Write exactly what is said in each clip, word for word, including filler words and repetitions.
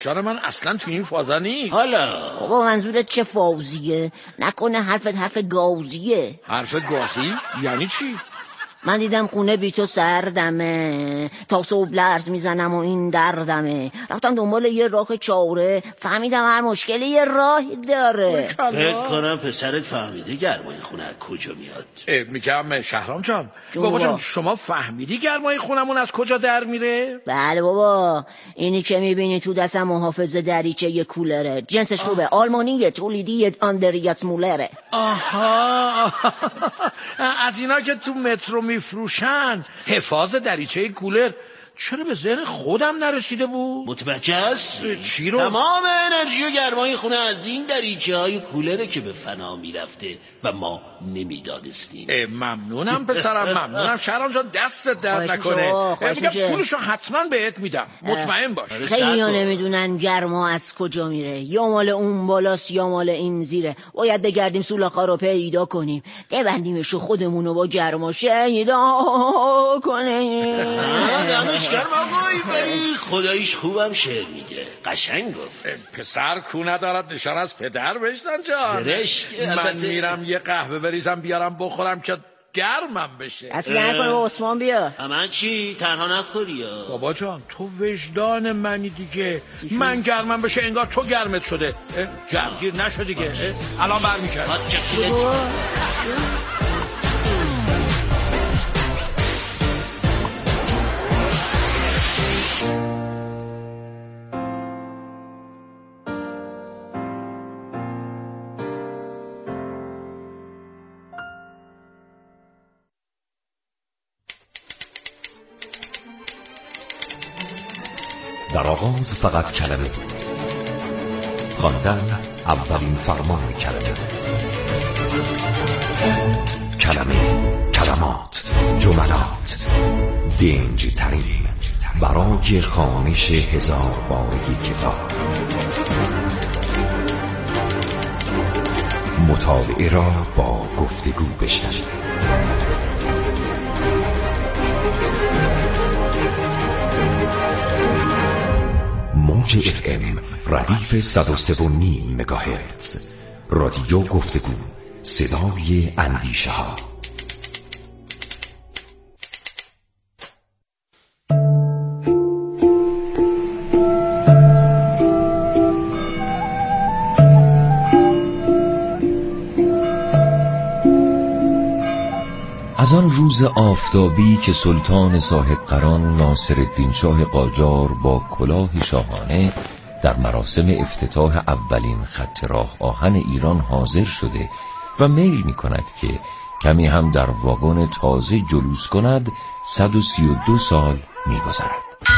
جان من اصلا تو این فازا نیست. حالا بابا منظورت چه فازیه؟ نکنه حرفت حرف گازیه؟ حرف گازی؟ یعنی چی؟ من دیدم خونه بی تو سردمه، تا صبح لرز میزنم و این دردمه. رفتم دنبال یه راه چاره، فهمیدم هر مشکلی یه راهی داره. فکر کنم پسرت فهمیده گرمای خونه از کجا میاد. میگم شهرام جان، بابا جان شما فهمیدی گرمای خونمون از کجا در میره؟ بله بابا، اینی که میبینی تو دستم محافظ دریچه یه کولره، جنسش خوبه، آلمانیه، تولیدی آندریاس مولره. آها از اینا که تو مترو میفروشن، حفاظ دریچه کولر. چرا به ذهن خودم نرسیده بود؟ متوجه است؟ چی رو؟ تمام انرژی و گرمای خونه از این دریچه های کولره که به فنا میرفته و ما نمیدانستیم. ممنونم پسرم، ممنونم. شهرام جان دستت درد نکنه. میگم پولشو حتما بهت میدم، مطمئن باش. خیلی ها نمیدونن گرما از کجا میره، یا مال اون بالاست یا مال این زیره. باید بگردیم سولاخا رو پیدا کنیم، ببندیمشو خودمونو با گرما شیدا کنیم. گرم آقای بری خداییش خوبم شعر میگه، قشنگ گفت. پسر کو ندارد نشان از پدر بشتن جان. زرش من میرم یه قهوه بریزم بیارم بخورم که گرمم بشه. اصلا نکنه با عثمان بیا. من چی؟ تنها نخوری یا؟ بابا جان تو وجدان منی دیگه. من گرمم بشه انگار تو گرمت شده. جمگیر نشو دیگه. الان برمیگرد. در آغاز فقط کلمه بود، خواندن اولین فرمان کلمه. کلمه، کلمات، جملات، دنج ترین برای خوانش هزار بارگی کتاب. مطالعه را با گفتگو بشنوید. موج اف ام ردیف صد و سه و نیم مگاهرتز. رادیو گفتگو، صدای اندیشه ها. از آن روز آفتابی که سلطان صاحب قران ناصرالدین شاه قاجار با کلاه شاهانه در مراسم افتتاح اولین خط راه آهن ایران حاضر شده و میل می کند که کمی هم در واگن تازه جلوس کند، صد و سی و دو سال می گذرد.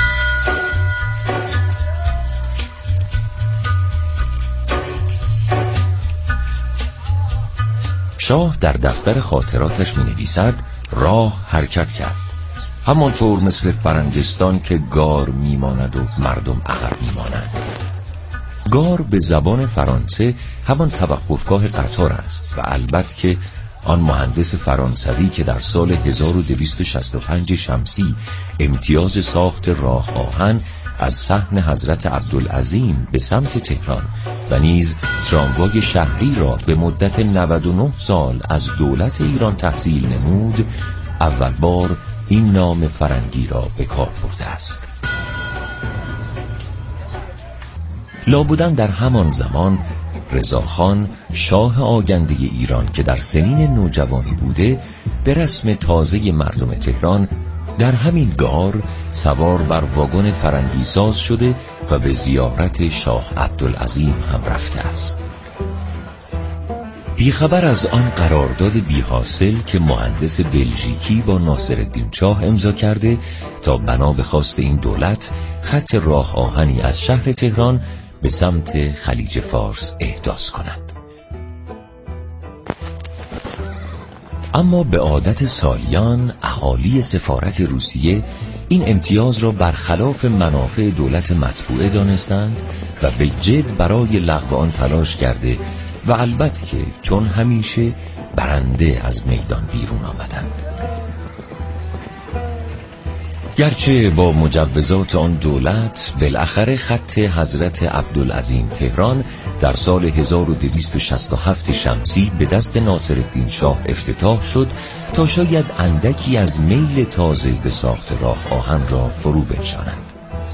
شاه در دفتر خاطراتش می نویسد راه حرکت کرد، همانطور مثل فرنگستان که گار می ماند و مردم عقب می مانند. گار به زبان فرانسه همان توقفگاه قطار است و البته که آن مهندس فرانسوی که در سال هزار و دویست و شصت و پنج شمسی امتیاز ساخت راه آهن از صحن حضرت عبدالعظیم به سمت تهران و نیز تراموای شهری را به مدت نود و نه سال از دولت ایران تحصیل نمود، اول بار این نام فرنگی را به کار برده است. لابودن در همان زمان رضاخان شاه آگنده ایران که در سنین نوجوانی بوده، به رسم تازه مردم تهران در همین گار سوار بر واگن فرنگی ساز شده و به زیارت شاه عبدالعظیم هم رفته است. بیخبر از آن قرارداد بی‌حاصل که مهندس بلژیکی با ناصرالدین شاه امضا کرده تا بنا به خواست این دولت خط راه آهنی از شهر تهران به سمت خلیج فارس احداث کند. اما به عادت سالیان اهالی سفارت روسیه این امتیاز را برخلاف منافع دولت مطبوعه دانستند و به جد برای لغو آن تلاش کرده و البته که چون همیشه برنده از میدان بیرون آمدند. گرچه با مجوزات آن دولت بالاخره خط حضرت عبدالعظیم تهران در سال هزار و دویست و شصت و هفت شمسی به دست ناصرالدین شاه افتتاح شد تا شاید اندکی از میل تازه به ساخت راه آهن را فرو بنشاند.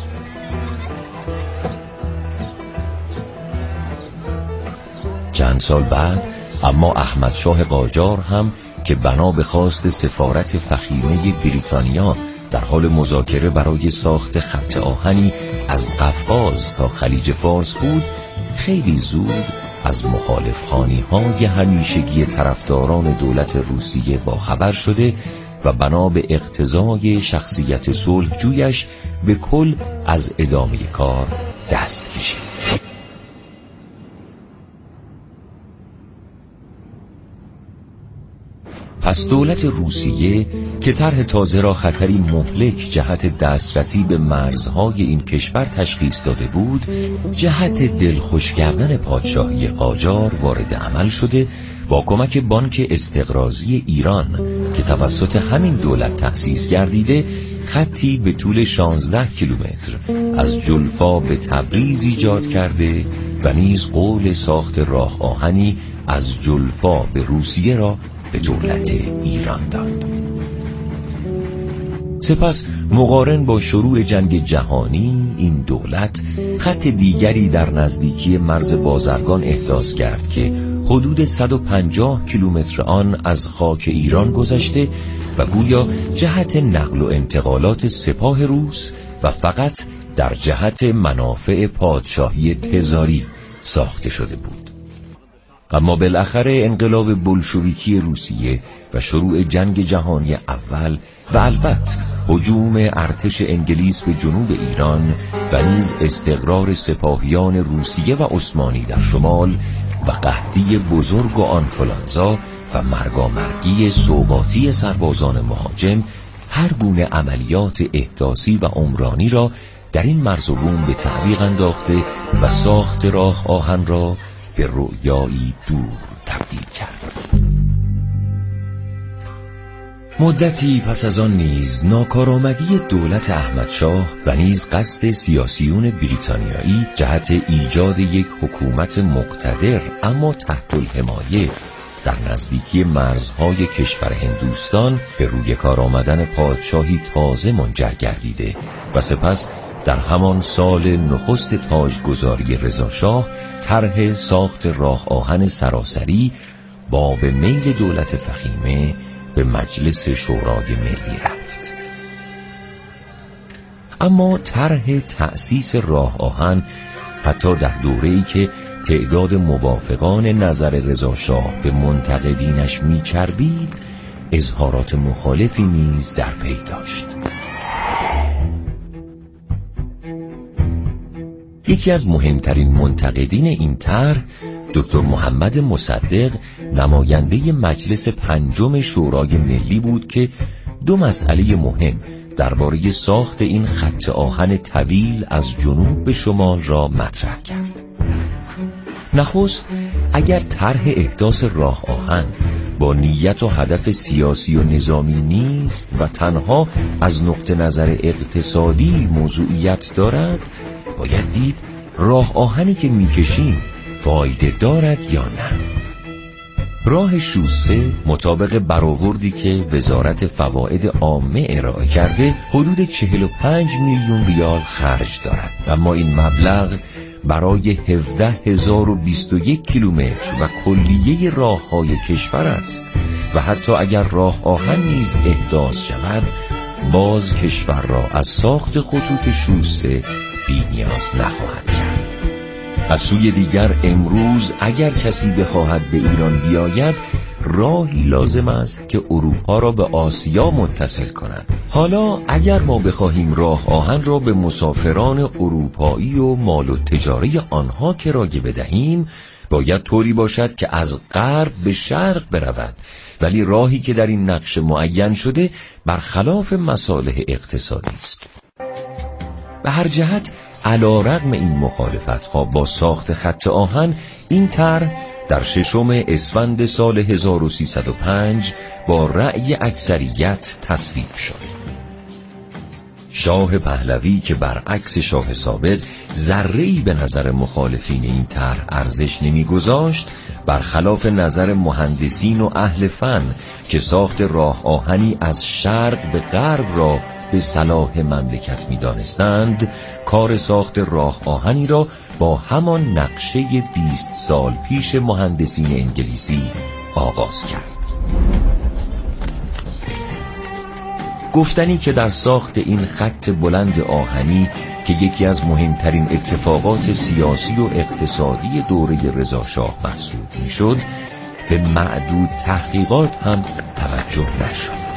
چند سال بعد اما احمد شاه قاجار هم که بنا به خواست سفارت فخیمه بریتانیا در حال مذاکره برای ساخت خط آهنی از قفقاز تا خلیج فارس بود، خیلی زود از مخالفخوانی های همیشگی طرفداران دولت روسیه باخبر شده و بنا به اقتضای شخصیت صلحجویش به کل از ادامه کار دست کشید. پس دولت روسیه که طرح تازه را خطری مهلک جهت دسترسی به مرزهای این کشور تشخیص داده بود، جهت دلخوش کردن پادشاهی قاجار وارد عمل شده با کمک بانک استقراضی ایران که توسط همین دولت تأسیس گردیده خطی به طول شانزده کیلومتر از جلفا به تبریز ایجاد کرده و نیز قول ساخت راه آهنی از جلفا به روسیه را به دولت ایران داد. سپس مقارن با شروع جنگ جهانی این دولت خط دیگری در نزدیکی مرز بازرگان احداث کرد که حدود صد و پنجاه کیلومتر آن از خاک ایران گذشته و گویا جهت نقل و انتقالات سپاه روس و فقط در جهت منافع پادشاهی تزاری ساخته شده بود. اما بالاخره انقلاب بلشویکی روسیه و شروع جنگ جهانی اول و البته هجوم ارتش انگلیس به جنوب ایران و نیز استقرار سپاهیان روسیه و عثمانی در شمال و قحطی بزرگ و آنفولانزا و مرگامرگی سوغاتی سربازان مهاجم هر گونه عملیات احداثی و عمرانی را در این مرز و بوم به تعویق انداخته و ساخت راه آهن را به رؤیایی دور تبدیل کرد. مدتی پس از آن نیز ناکارآمدی دولت احمدشاه و نیز قصد سیاسیون بریتانیایی جهت ایجاد یک حکومت مقتدر اما تحت الحمایه در نزدیکی مرزهای کشور هندوستان به روی کار آمدن پادشاهی تازه منجر گردیده و سپس در همان سال نخست تاجگذاری رضاشاه طرح ساخت راه آهن سراسری با به میل دولت فخیمه به مجلس شورای ملی رفت. اما طرح تأسیس راه آهن حتی در دوره‌ای که تعداد موافقان نظر رضاشاه به منتقدینش میچربید، اظهارات مخالفی نیز در پی داشت. یکی از مهمترین منتقدین این طرح دکتر محمد مصدق، نماینده مجلس پنجم شورای ملی بود که دو مسئله مهم درباره ساخت این خط آهن طویل از جنوب به شمال را مطرح کرد. نخست، اگر طرح احداث راه آهن با نیت و هدف سیاسی و نظامی نیست و تنها از نقطه نظر اقتصادی موضوعیت دارد، باید دید راه آهنی که میکشیم فایده دارد یا نه. راه شوسه مطابق برآوردی که وزارت فواید عامه ارائه کرده حدود چهل و پنج میلیون ریال خرج دارد، اما این مبلغ برای هفده هزار و بیست و یک کیلومتر و کلیه راههای کشور است و حتی اگر راه آهن نیز احداث شود باز کشور را از ساخت خطوط شوسه بی نیاز نخواهد کرد. از سوی دیگر امروز اگر کسی بخواهد به ایران بیاید راهی لازم است که اروپا را به آسیا متصل کند. حالا اگر ما بخواهیم راه آهن را به مسافران اروپایی و مال و تجاری آنها کرایه بدهیم باید طوری باشد که از غرب به شرق برود، ولی راهی که در این نقش معین شده برخلاف مصالح اقتصادی است. به هر جهت علی رغم این مخالفت‌ها با ساخت خط آهن، این طرح در ششم اسفند سال هزار و سیصد و پنج با رأی اکثریت تصویب شد. شاه پهلوی که برعکس شاه سابق ذره‌ای به نظر مخالفین این طرح ارزش نمی‌گذاشت، برخلاف نظر مهندسین و اهل فن که ساخت راه آهنی از شرق به غرب را به صلاح مملکت می‌دانستند، کار ساخت راه آهنی را با همان نقشه بیست سال پیش مهندسین انگلیسی آغاز کرد. گفتنی که در ساخت این خط بلند آهنی که یکی از مهمترین اتفاقات سیاسی و اقتصادی دوره رضا شاه محسوب می‌شد، به معدود تحقیقات هم توجه نشد.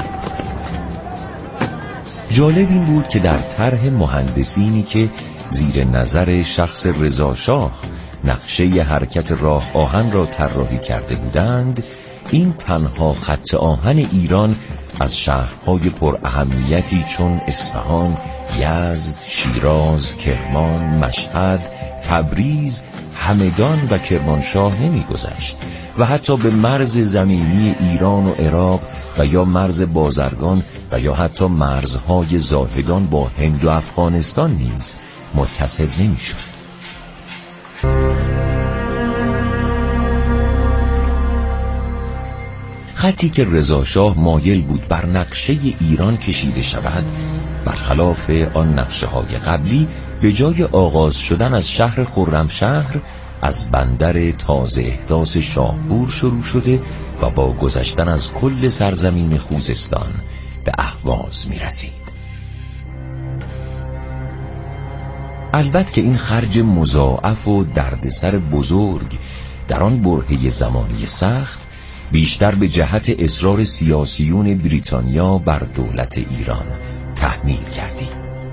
جالب این بود که در طرح مهندسینی که زیر نظر شخص رضا شاه نقشه حرکت راه آهن را طراحی کرده بودند، این تنها خط آهن ایران از شهرهای پر اهمیتی چون اصفهان، یزد، شیراز، کرمان، مشهد، تبریز، همدان و کرمانشاه نمی‌گذشت و حتی به مرز زمینی ایران و عراق و یا مرز بازرگان و یا حتی مرزهای زاهدان با هند و افغانستان نیز متصل نمی‌شد. خطی که رضا شاه مایل بود بر نقشه ایران کشیده شود، برخلاف آن نقشه های قبلی، به جای آغاز شدن از شهر خرمشهر، از بندر تازه احداث شاهپور شروع شده و با گذشتن از کل سرزمین خوزستان به اهواز می رسید. البته که این خرج مضاعف و دردسر بزرگ در آن برهه زمانی سخت بیشتر به جهت اصرار سیاسیون بریتانیا بر دولت ایران تحمیل کردیم.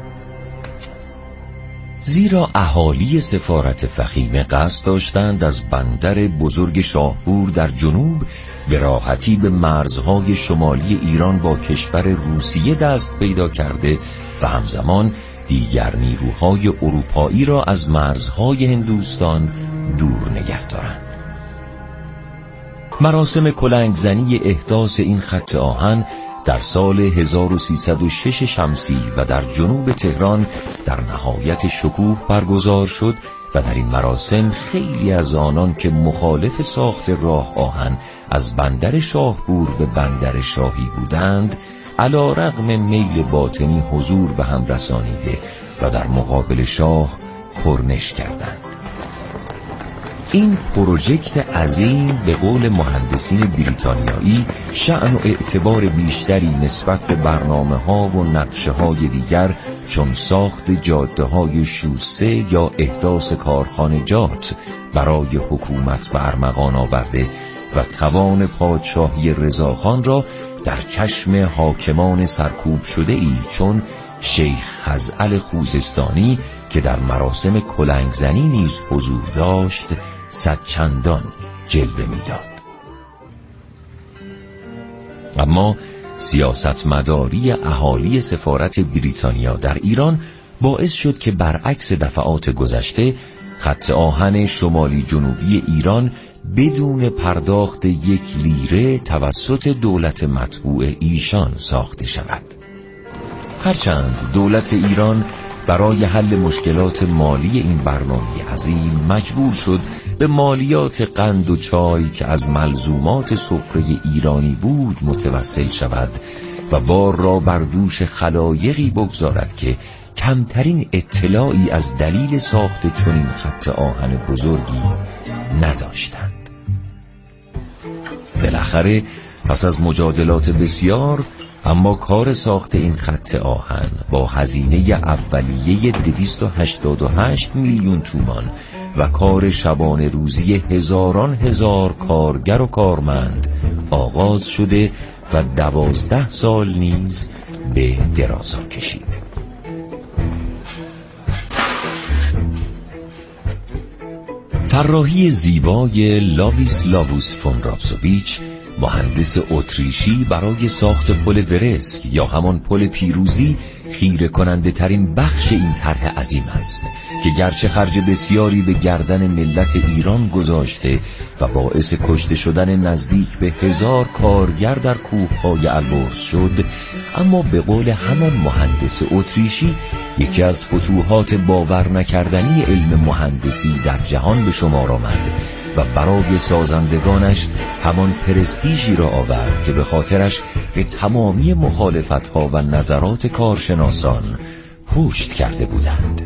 زیرا اهالی سفارت فخیمه قصد داشتند از بندر بزرگ شاهپور در جنوب به راحتی به مرزهای شمالی ایران با کشور روسیه دست پیدا کرده و همزمان دیگر نیروهای اروپایی را از مرزهای هندوستان دور نگه دارند. مراسم کلنگزنی احداث این خط آهن در سال هزار و سیصد و شش شمسی و در جنوب تهران در نهایت شکوه برگزار شد و در این مراسم خیلی از آنان که مخالف ساخت راه آهن از بندر شاهپور به بندر شاهی بودند، علی رغم میل باطنی حضور به هم رسانیده و در مقابل شاه کرنش کردند. این پروژکت عظیم به قول مهندسین بریتانیایی شأن و اعتبار بیشتری نسبت به برنامه‌ها و نقشه‌های دیگر چون ساخت جاده‌های شوسه یا احداث کارخانجات برای حکومت به ارمغان آورده و توان پادشاهی رضاخان را در چشم حاکمان سرکوب شده ای چون شیخ خزعل خوزستانی که در مراسم کلنگزنی نیز حضور داشت صد چندان جلوه می‌داد. اما سیاستمداری اهالی سفارت بریتانیا در ایران باعث شد که برعکس دفعات گذشته خط آهن شمالی جنوبی ایران بدون پرداخت یک لیره توسط دولت مطبوع ایشان ساخته شود. هرچند دولت ایران برای حل مشکلات مالی این برنامه عظیم مجبور شد به مالیات قند و چای که از ملزومات سفره ایرانی بود متوسل شود و بار را بر دوش خلایقی بگذارد که کمترین اطلاعی از دلیل ساخت چنین خط آهن بزرگی نداشتند. بالاخره پس از مجادلات بسیار، اما کار ساخت این خط آهن با هزینه اولیه دویست و هشتاد و هشت میلیون تومان و کار شبانه روزی هزاران هزار کارگر و کارمند آغاز شده و دوازده سال نیز به درازا کشید. طراحی زیبای لاویسلاووس فون رابسوویچ، مهندس اتریشی، برای ساخت پل ورسک یا همان پل پیروزی خیره کننده ترین بخش این طرح عظیم است که گرچه خرج بسیاری به گردن ملت ایران گذاشته و باعث کشته شدن نزدیک به هزار کارگر در کوههای البرز شد، اما به قول همان مهندس اتریشی یکی از فتوحات باور نکردنی علم مهندسی در جهان به شمار آمد و برای سازندگانش همان پرستیژی را آورد که به خاطرش به تمامی مخالفت‌ها و نظرات کارشناسان پشت کرده بودند.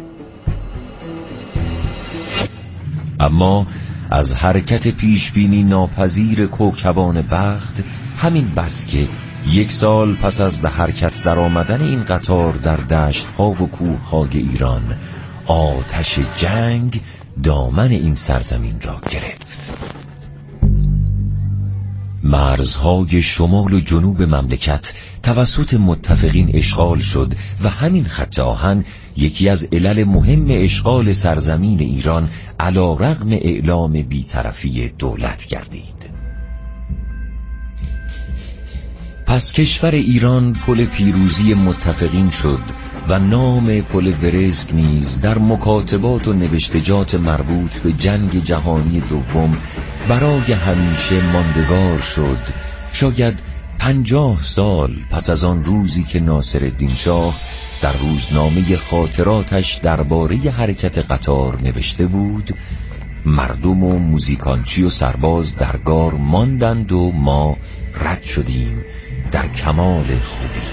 اما از حرکت پیشبینی ناپذیر کوکبان بخت همین بس که یک سال پس از به حرکت در آمدن این قطار در دشت‌ها و کوه‌های ایران آتش جنگ دامن این سرزمین را گرفت. مرزهای شمال و جنوب مملکت توسط متفقین اشغال شد و همین خط آهن یکی از علل مهم اشغال سرزمین ایران علی رغم اعلام بی‌طرفی دولت گردید. پس کشور ایران پل پیروزی متفقین شد و نام پل ورسک نیز در مکاتبات و نوشتجات مربوط به جنگ جهانی دوم برای همیشه ماندگار شد. شاید پنجاه سال پس از آن روزی که ناصرالدین شاه در روزنامه خاطراتش درباره حرکت قطار نوشته بود: مردم و موزیکانچی و سرباز در غار ماندند و ما رد شدیم در کمال خوبی.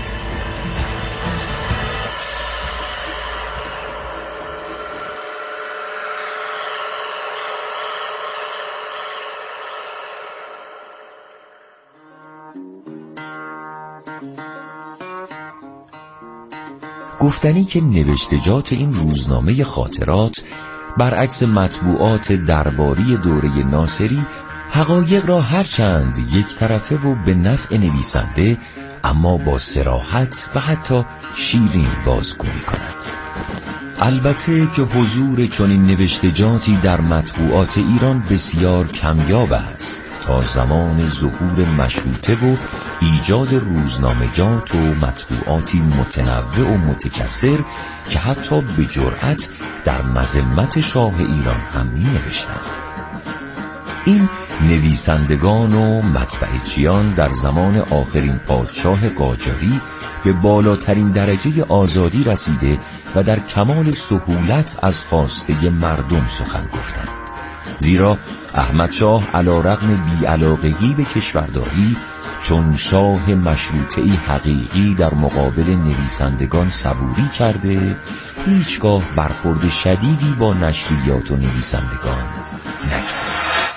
گفتنی که نوشتجات این روزنامه خاطرات برعکس مطبوعات درباری دوره ناصری حقایق را هرچند یک طرفه و به نفع نویسنده اما با صراحت و حتی شیرین بازگو می‌کند. البته که حضور چنین نوشتجاتی در مطبوعات ایران بسیار کمیاب است تا زمان ظهور مشروطه و ایجاد روزنامه‌جات و مطبوعاتی متنوع و متکثر که حتی به جرأت در مذمت شاه ایران هم می‌نوشتند. این نویسندگان و مطبعچیان در زمان آخرین پادشاه قاجاری به بالاترین درجه آزادی رسیده و در کمال سهولت از خواسته مردم سخن گفتند. زیرا احمد شاه علی رغم بی‌علاقگی به کشورداری چون شاه مشروطه‌ای حقیقی در مقابل نویسندگان صبوری کرده، هیچگاه برخورد شدیدی با نشریات و نویسندگان نکرد.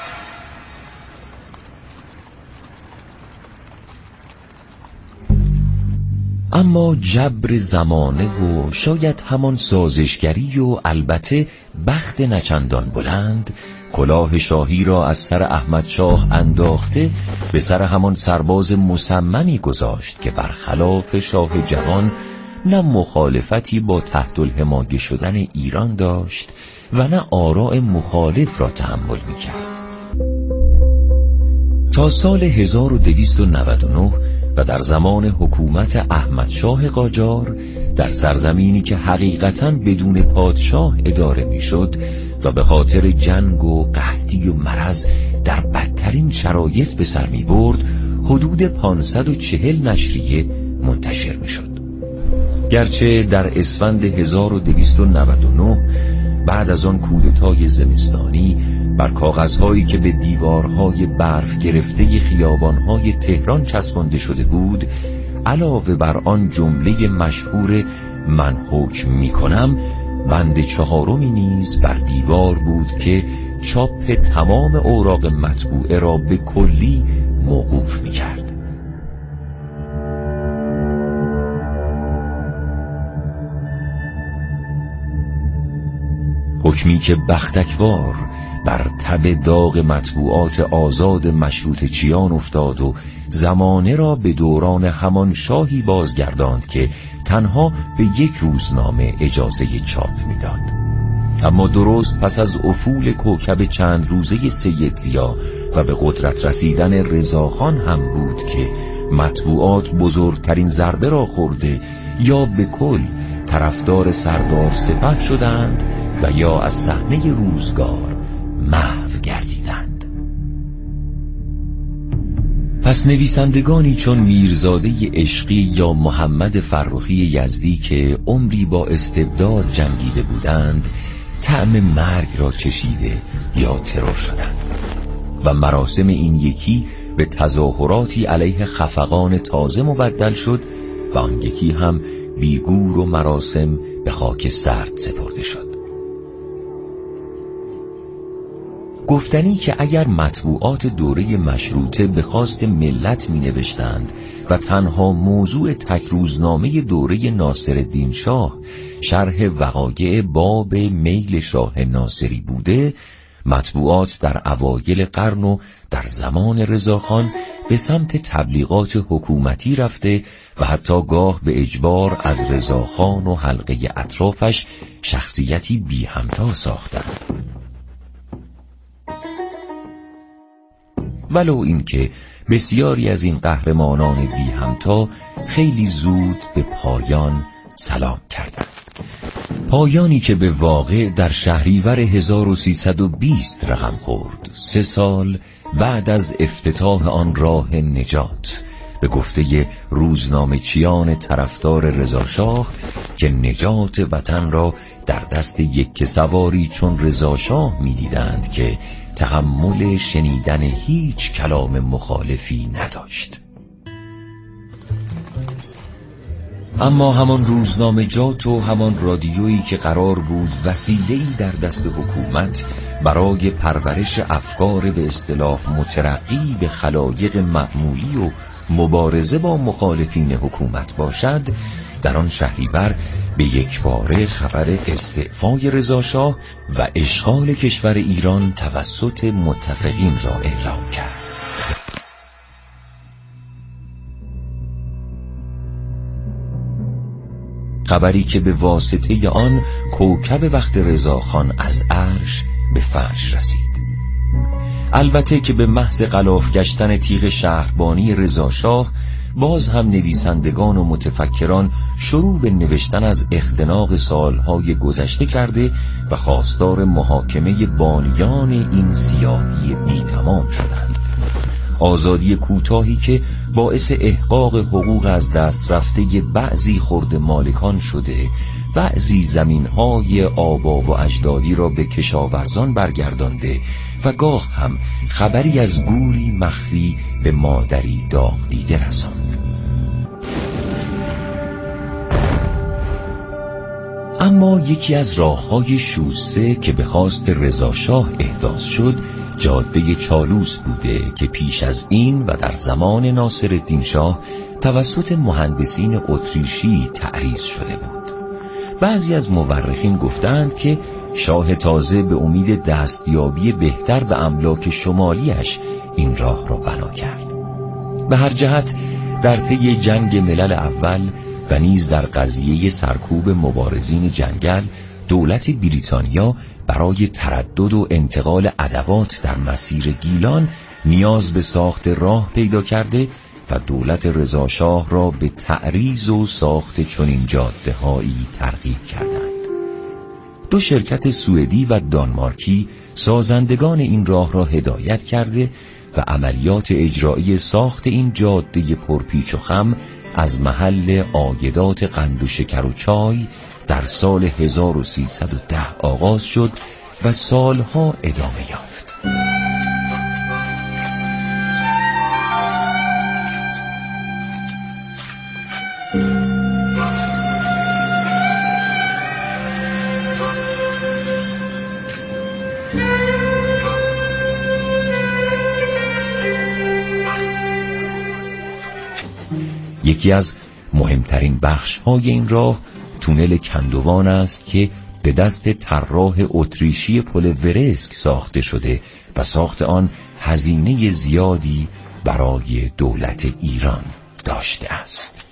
اما جبر زمانه و شاید همان سازشگری و البته بخت نچندان بلند کلاه شاهی را از سر احمد شاه انداخته به سر همان سرباز مصممی گذاشت که برخلاف شاه جوان نه مخالفتی با تحت الحمایه شدن ایران داشت و نه آراء مخالف را تحمل می‌کرد. تا سال هزار و دویست و نود و نه و در زمان حکومت احمد شاه قاجار در سرزمینی که حقیقتاً بدون پادشاه اداره میشد و به خاطر جنگ و قحطی و مرض در بدترین شرایط به سر می برد، حدود پانصد و چهل نشریه منتشر می شد. گرچه در اسفند هزار و دویست و نود و نه بعد از آن کودتای زمستانی بر کاغذهایی که به دیوارهای برف گرفته خیابانهای تهران چسبانده شده بود علاوه بر آن جمله مشهور من حکم می کنم، بند چهارمی نیز بر دیوار بود که چاپ تمام اوراق مطبوعه را به کلی موقوف می کرد. حکمی که بختکوار بر تب داغ مطبوعات آزاد مشروطه چیان افتاد و زمانه را به دوران همان شاهی بازگرداند که تنها به یک روزنامه اجازه چاپ میداد. اما درست پس از افول کوکب چند روزه سید ضیا و به قدرت رسیدن رضاخان هم بود که مطبوعات بزرگترین ضربه را خورده، یا به کل طرفدار سردار سپه شدند و یا از صحنه روزگار محو گردیدند. پس نویسندگانی چون میرزاده عشقی یا محمد فرخی یزدی که عمری با استبداد جنگیده بودند طعم مرگ را چشیده یا ترور شدند و مراسم این یکی به تظاهراتی علیه خفقان تازه مبدل شد و آن یکی هم بیگور و مراسم به خاک سرد سپرده شد. گفتنی که اگر مطبوعات دوره مشروطه به خواست ملت می نوشتند و تنها موضوع تک روزنامه دوره ناصرالدین شاه شرح وقایع باب میل شاه ناصری بوده، مطبوعات در اوایل قرن و در زمان رضاخان به سمت تبلیغات حکومتی رفته و حتی گاه به اجبار از رضاخان و حلقه اطرافش شخصیتی بی همتا ساختند. ولو اینکه بسیاری از این قهرمانان بی همتا خیلی زود به پایان سلام کردند. پایانی که به واقع در شهریور هزار و سیصد و بیست رقم خورد، سه سال بعد از افتتاح آن راه نجات، به گفته روزنامه چیان طرفدار رضاشاه که نجات وطن را در دست یک سواری چون رضاشاه می دیدند که تحمل شنیدن هیچ کلام مخالفی نداشت. اما همان روزنامه‌جات و همان رادیویی که قرار بود وسیله‌ای در دست حکومت برای پرورش افکار به اصطلاح مترقی به خلایق معمولی و مبارزه با مخالفین حکومت باشد، در آن شهریور به یک باره خبر استعفای رضاشاه و اشغال کشور ایران توسط متفقین را اعلام کرد. خبری که به واسطه آن کوکب بخت رضاخان از عرش به فرش رسید. البته که به محض غلاف گشتن تیغ شهربانی رضاشاه باز هم نویسندگان و متفکران شروع به نوشتن از اختناق سالهای گذشته کرده و خواستار محاکمه بانیان این سیاهی بی تمام شدند. آزادی کوتاهی که باعث احقاق حقوق از دست رفته بعضی خرد مالکان شده، بعضی زمینهای آبا و اجدادی را به کشاورزان برگردانده و گاه هم خبری از گوری مخفی به مادری داغ دیده رساند. اما یکی از راههای شوسه که به خواست رضاشاه احداث شد جاده چالوس بوده که پیش از این و در زمان ناصرالدین شاه توسط مهندسین اتریشی تعریض شده بود. بعضی از مورخین گفتند که شاه تازه به امید دستیابی بهتر به املاک شمالیش این راه را بنا کرد. به هر جهت در طی جنگ ملل اول و نیز در قضیه سرکوب مبارزین جنگل، دولت بریتانیا برای تردد و انتقال ادوات در مسیر گیلان نیاز به ساخت راه پیدا کرده و دولت رضاشاه را به تعریض و ساخت چنین جاده‌هایی ترغیب کردند. دو شرکت سوئدی و دانمارکی سازندگان این راه را هدایت کرده و عملیات اجرایی ساخت این جاده پرپیچ و خم از محل عایدات قند و شکر و چای در سال هزار و سیصد و ده آغاز شد و سالها ادامه یافت. یکی از مهمترین بخش‌های این راه تونل کندوان است که به دست طراح اتریشی پل ورسک ساخته شده و ساخت آن هزینه زیادی برای دولت ایران داشته است.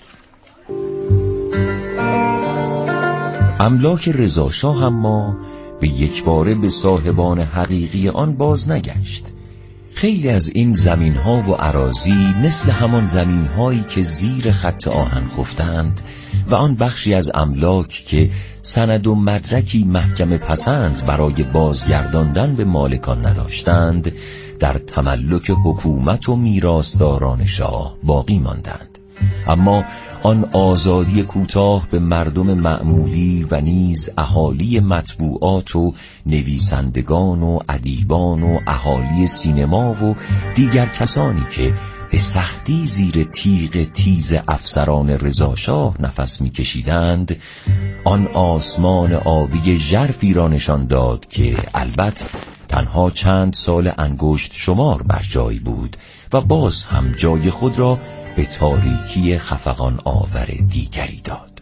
املاک رضاشاه اما به یک باره به صاحبان حقیقی آن باز نگشت. خیلی از این زمین‌ها و اراضی مثل همان زمین‌هایی که زیر خط آهن خفتند و آن بخشی از املاک که سند و مدرکی محکم پسند برای بازگرداندن به مالکان نداشتند، در تملک حکومت و میراثداران شاه باقی ماندند. اما آن آزادی کوتاه به مردم معمولی و نیز اهالی مطبوعات و نویسندگان و ادیبان و اهالی سینما و دیگر کسانی که به سختی زیر تیغ تیز افسران رضاشاه نفس می‌کشیدند، آن آسمان آبی ژرفی را نشان داد که البته تنها چند سال انگشت شمار بر جای بود و باز هم جای خود را به تاریکی خفقان آور دیگری داد.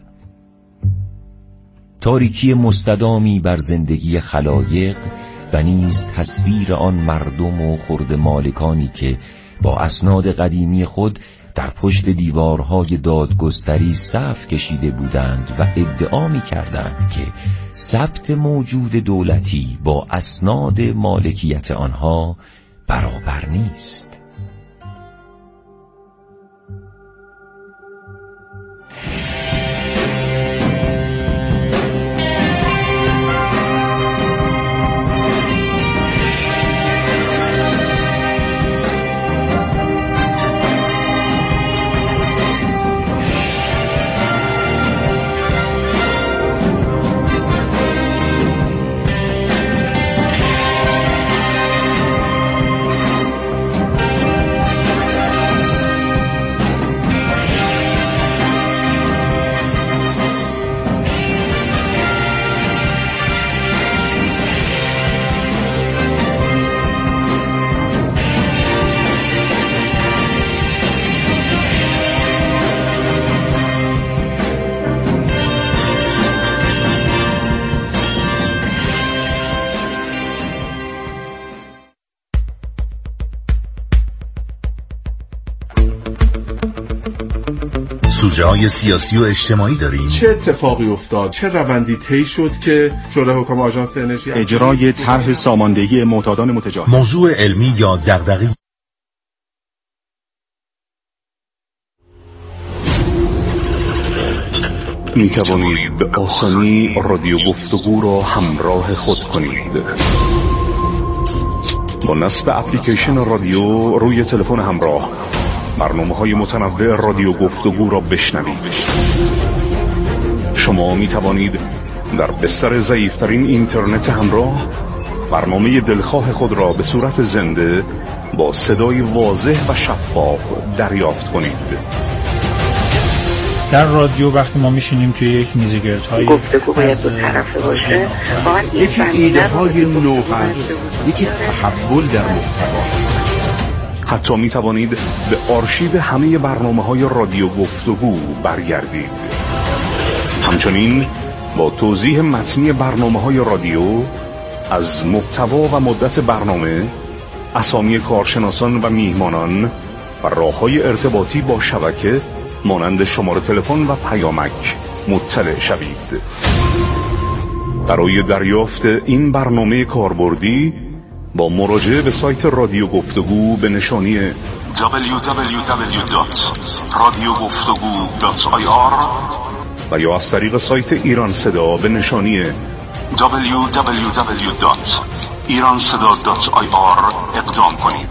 تاریکی مستدامی بر زندگی خلایق و نیز تصویر آن مردم و خرد مالکانی که با اسناد قدیمی خود در پشت دیوارهای دادگستری صف کشیده بودند و ادعا می کردند که ثبت موجود دولتی با اسناد مالکیت آنها برابر نیست. سوژه‌های سیاسی و اجتماعی داریم. چه اتفاقی افتاد؟ چه روندی طی شد که شورای حکام آژانس انرژی اجرای طرح ساماندهی معتادان متجاهل، موضوع علمی یا دغدغه‌ای می توانید به آسانی رادیو گفتگو را همراه خود کنید. با نصب اپلیکیشن رادیو روی تلفن همراه برنامه‌های متنوع رادیو گفتگو را بشنوید. شما می توانید در بستر ضعیف‌ترین اینترنت همراه برنامه دلخواه خود را به صورت زنده با صدای واضح و شفاف دریافت کنید. در رادیو وقتی ما میشینیم توی یک میزگردهای گفتگو باید دو طرفه باشه، یکی ایده های نو هست، یکی تحول در محتوا. حتی می توانید به آرشیو همه برنامه‌های رادیو گفتگو برگردید. همچنین با توضیح متنی برنامه‌های رادیو از محتوا و مدت برنامه، اسامی کارشناسان و میهمانان و راه‌های ارتباطی با شبکه مانند شماره تلفن و پیامک مطلع شوید. برای دریافت این برنامه کاربردی با مراجعه به سایت رادیو گفتگو به نشانی دبلیو دبلیو دبلیو دات رادیو گفتگو دات آی آر و یا از طریق سایت ایران صدا به نشانی دبلیو دبلیو دبلیو دات ایران صدا دات آی آر اقدام کنید.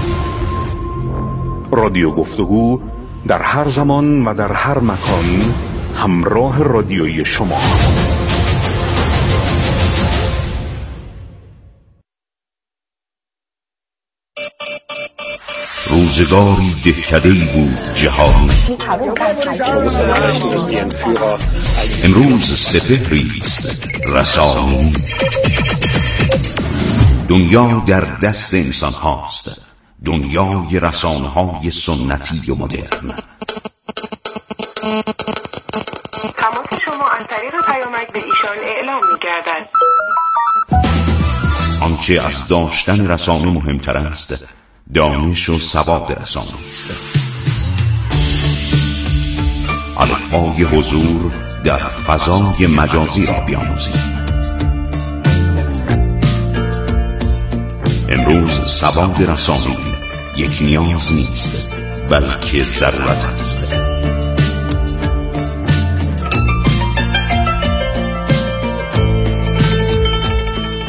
رادیو گفتگو در هر زمان و در هر مکان همراه رادیویی شما. روزگاری دهکده‌ای بود جهان، امروز سپهری است رسانه‌ای. دنیا در دست انسان هاست، دنیای رسانه های سنتی و مدرن. تماس شما از طریق پیامک به ایشان اعلام می‌گردد. آنچه از داشتن رسانه مهمتر است، دانش و سواد رسانه است. الفبای حضور در فضای مجازی را بیاموزید. امروز امروز سواد رسانی یک نیاز نیست بلکه ضرورت است.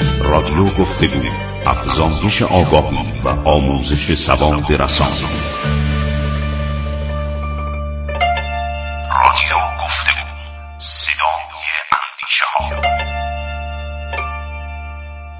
رادیو گفتگو، افزایش آگاهی و آموزش سواد رسانی.